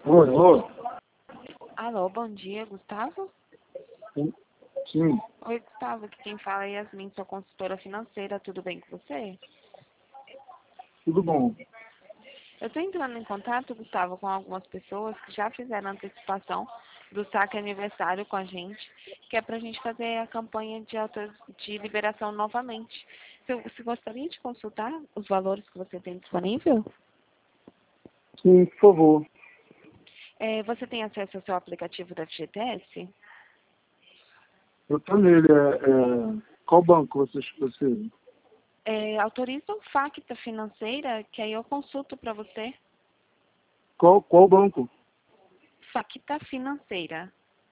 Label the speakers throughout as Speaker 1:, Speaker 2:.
Speaker 1: Oi, alô?
Speaker 2: Alô, bom dia, Gustavo?
Speaker 1: Sim,
Speaker 2: Oi, Gustavo, aqui quem fala é Yasmin, sua consultora financeira, tudo bem com você?
Speaker 1: tudo bom.
Speaker 2: Eu estou entrando em contato, Gustavo, com algumas pessoas que já fizeram antecipação do saque aniversário com a gente, que é para a gente fazer a campanha de liberação novamente. Você gostaria de consultar os valores que você tem disponível?
Speaker 1: Sim, por favor.
Speaker 2: Você tem acesso ao seu aplicativo da FGTS?
Speaker 1: Eu tô nele. Qual banco você?
Speaker 2: Autoriza o Facta Financeira, que aí eu consulto para você.
Speaker 1: Qual banco?
Speaker 2: Facta Financeira.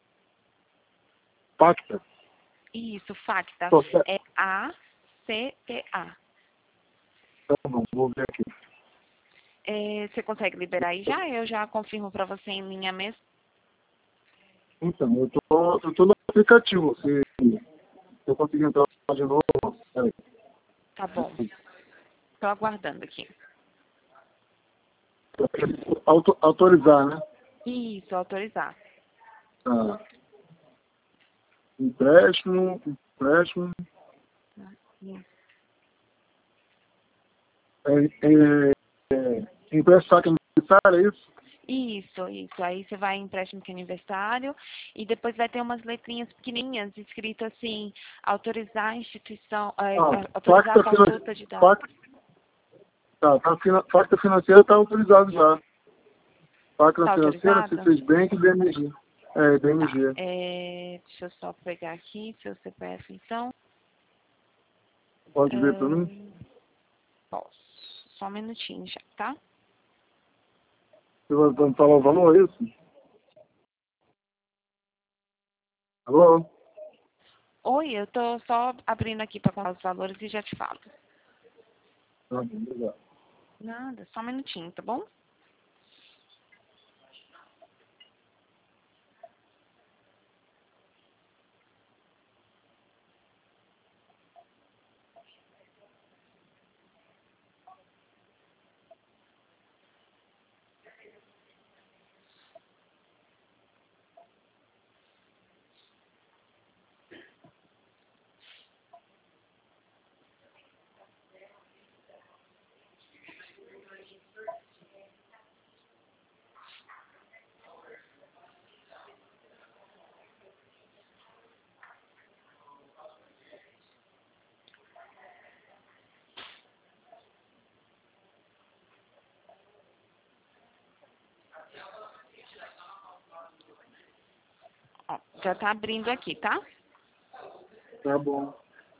Speaker 1: Pacta.
Speaker 2: Isso, Facta.
Speaker 1: Tô certo.
Speaker 2: É ACTA.
Speaker 1: Tá bom, vou ver aqui.
Speaker 2: Você consegue liberar aí já? Eu já confirmo para você em linha mesmo.
Speaker 1: Então, eu tô no aplicativo. Se eu conseguir entrar lá de novo, peraí.
Speaker 2: Tá bom. Estou aguardando aqui.
Speaker 1: Autorizar, né?
Speaker 2: Isso, autorizar.
Speaker 1: Tá. Empréstimo.
Speaker 2: Isso.
Speaker 1: Empréstimo saque necessário, é isso?
Speaker 2: Isso. Aí você vai em empréstimo que é aniversário e depois vai ter umas letrinhas pequenininhas escrito assim, autorizar a instituição, autorizar a
Speaker 1: Pacta
Speaker 2: consulta de dados.
Speaker 1: Pacta financeira está autorizado já. Pacta
Speaker 2: Tá
Speaker 1: financeira,
Speaker 2: autorizado?
Speaker 1: C6 Bank e BMG.
Speaker 2: Tá.
Speaker 1: BMG.
Speaker 2: Deixa eu só pegar aqui seu CPF então.
Speaker 1: Pode ver para mim?
Speaker 2: Posso. Só um minutinho já, tá?
Speaker 1: Você vai me falar o valor, é isso? Alô?
Speaker 2: Oi, eu tô só abrindo aqui para contar os valores e já te falo.
Speaker 1: Tá bom, obrigado.
Speaker 2: Nada, só um minutinho, tá bom? Ó, já tá abrindo aqui, tá?
Speaker 1: Tá bom.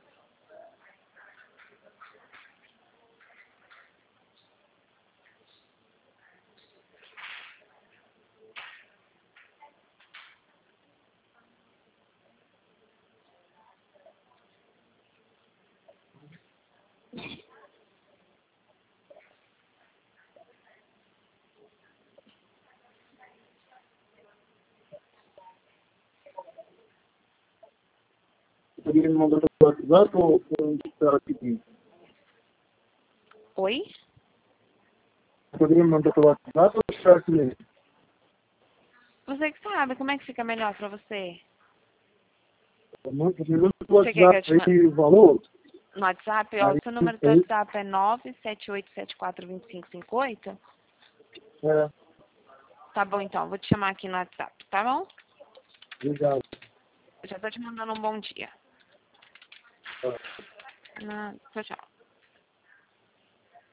Speaker 1: Você poderia me mandar pelo WhatsApp ou espera aqui?
Speaker 2: Oi?
Speaker 1: Você poderia me mandar pelo WhatsApp ou esperar aqui mesmo?
Speaker 2: Você que sabe, como é que fica melhor pra você?
Speaker 1: Você me manda pelo
Speaker 2: Você quer que eu
Speaker 1: WhatsApp
Speaker 2: te mande
Speaker 1: aí o valor?
Speaker 2: no WhatsApp? Ó,
Speaker 1: Aí,
Speaker 2: o seu número do
Speaker 1: aí,
Speaker 2: WhatsApp é 978742558?
Speaker 1: é,
Speaker 2: Tá bom, então, vou te chamar aqui no WhatsApp, tá bom?
Speaker 1: obrigado.
Speaker 2: Eu já tô te mandando um bom dia.
Speaker 1: Tá.
Speaker 2: Tchau, tchau.